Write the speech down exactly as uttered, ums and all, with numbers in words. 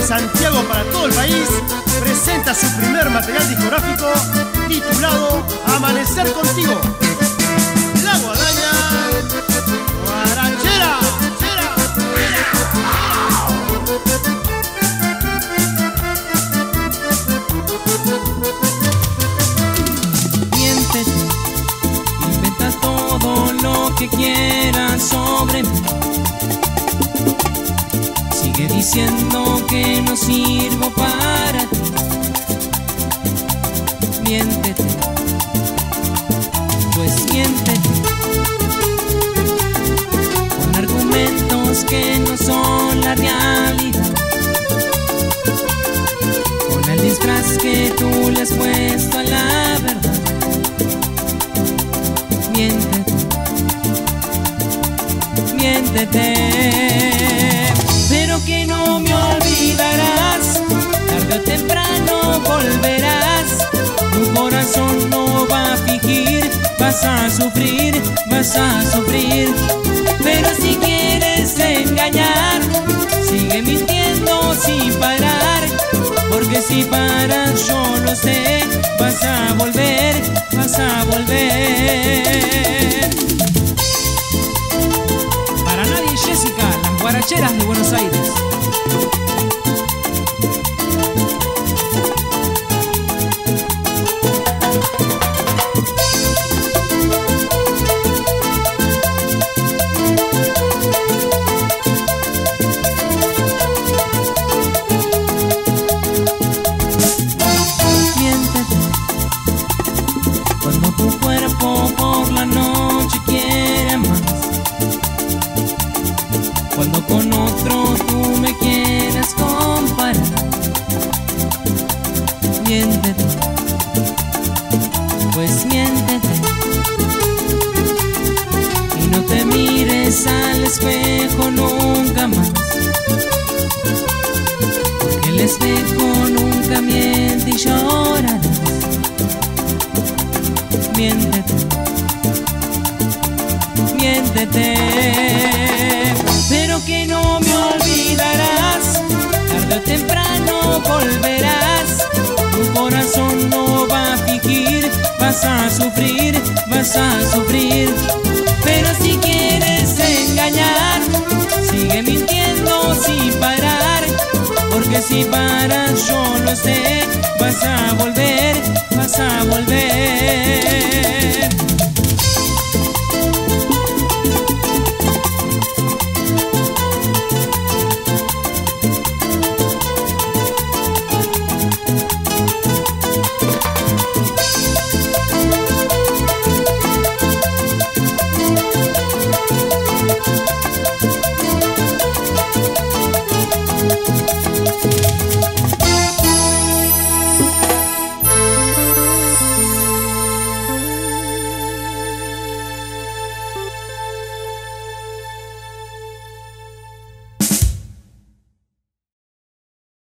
Santiago para todo el país, presenta su primer material discográfico titulado Amanecer Contigo. La Guadaña Guarachera. Miéntete, inventa todo lo que quieras sobre mí. Sigue diciendo que no sirvo para ti. Miéntete, pues miéntete, con argumentos que no son la realidad, con el disfraz que tú le has puesto a la verdad. Miéntete, miéntete, pero que no me olvidarás, tarde o temprano volverás. Tu corazón no va a fingir, vas a sufrir, vas a sufrir. Pero si quieres engañar, sigue mintiendo sin parar, porque si paras yo lo sé, vas a volver, vas a volver. Para nadie, Jessica, las guaracheras de Buenos Aires. Miéntete, cuando tu cuerpo por la noche quiere más, cuando con otro tú me quieres comparar. Miéntete, pues miéntete, y no te mires al espejo nunca más, porque el espejo nunca miente y llorarás. Miéntete, miéntete, pero que no me olvidarás, tarde o temprano volverás. Tu corazón no va a fingir, vas a sufrir, vas a sufrir. Pero si quieres engañar, sigue mintiendo sin parar, porque si paras yo lo sé, vas a volver, vas a volver.